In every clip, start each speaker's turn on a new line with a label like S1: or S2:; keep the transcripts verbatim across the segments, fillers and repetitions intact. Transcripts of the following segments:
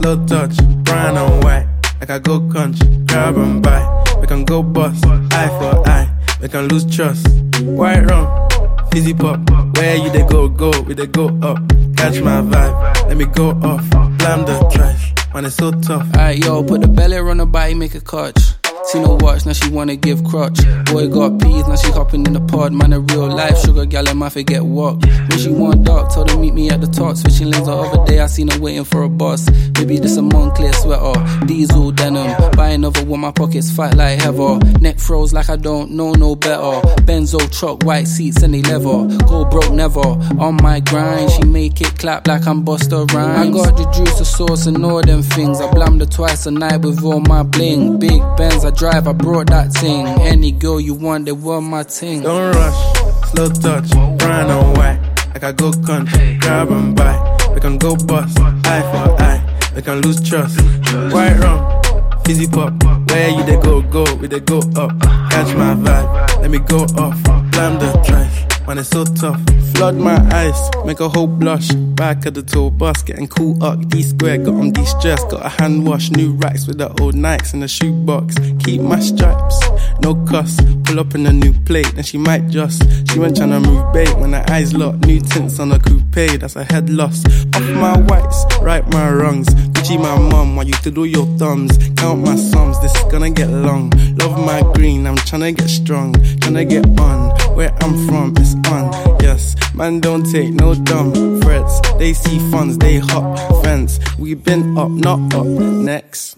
S1: slow touch, brown and white. Like I go country, grab and buy. We can go bust, eye for eye. We can lose trust. White rum, fizzy pop. Where you they go, go, we they go up. Catch my vibe, let me go off. Blam the trash, man it's so tough.
S2: Alright yo, put the belly on the body, make a catch. Seen her watch, now she wanna give crutch. Boy got peas, now she hopping in the pod. Man a real life sugar gal, and my forget what. When she want dark, told her meet me at the top. Switching lanes the other day, I seen her waiting for a bus. Maybe this a Moncler sweater, diesel denim. Buy another one, my pockets fat like heather. Neck froze like I don't know no better. Benzo truck, white seats and they leather. Go broke never, on my grind. She make it clap like I'm Busta Rhymes. I got the juice, the sauce and all them things. I blammed her twice a night with all my bling. Big Benz, I drive, I brought that thing. Any girl you want, they want my ting.
S1: Don't rush, slow touch, brown and white. Like I go country, grab and buy. We can go bust, eye for eye. We can lose trust. White rum, fizzy pop. Where you they go, go, we they go up. Catch my vibe, let me go off. Blam the trash, man it's so tough. Flood my eyes, make a whole blush. Back of the tour bus, getting cool up. D-square, got them de-stressed. Got a hand wash, new racks with the old Nikes in the shoebox. Keep my stripes, no cuss. Pull up in a new plate, then she might just. She went tryna move bait when her eyes locked. New tints on a coupe, that's a head loss. Off my whites, right my wrongs. Gucci my mum, while you to do your thumbs. Count my sums, this is gonna get long. Love my green, I'm tryna get strong. Tryna get on, where I'm from, it's on. Yes, man don't take no dumb threats. They see funds, they hop fence. We been up, not up, next.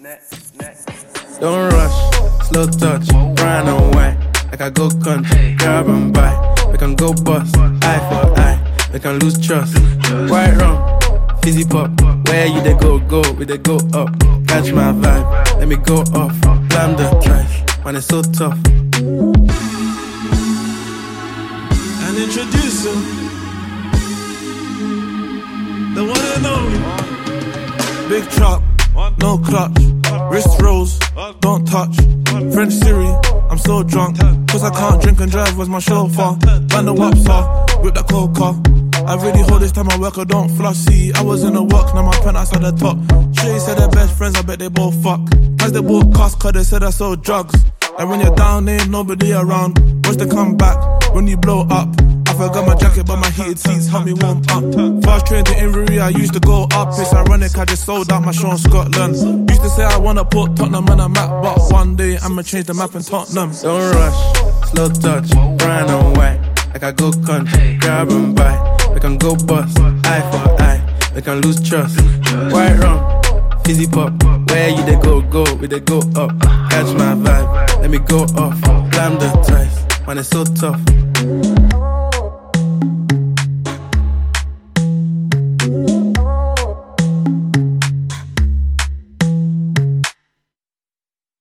S1: Don't rush, slow touch, brown and white. Like I go country, grab and buy. We can go bust, eye for eye. We can lose trust. White rum, fizzy pop. Where you they go, go, we they go up. Catch my vibe, let me go off. Blam the trash, man it's so tough.
S3: And introducing the one and only Big truck, no clutch. Wrist rolls, don't touch. French Siri, I'm so drunk. Cause I can't drink and drive, where's my chauffeur? Band the waps off, with that coca. I really hold this time I work, I don't floss. See, I was in the work, now my penthouse at the top. Shay said they're best friends, I bet they both fuck. As they both cost, cause they said I sold drugs. And when you're down, ain't nobody around. Watch the comeback, when you blow up. I forgot my jacket, but my heated seats help me warm up. Fast train to Inverie, I used to go up. It's ironic, I just sold out my show in Scotland. Used to say I wanna put Tottenham on a map, but one day I'ma change the map in Tottenham.
S1: Don't rush, slow touch, brown and white. Like I go country, grab and buy. We can go bust, eye for eye. We can lose trust. White rum, fizzy pop. Where you they go, go, we they go up. Catch my vibe, let me go off. Blam the trash, man it's so tough.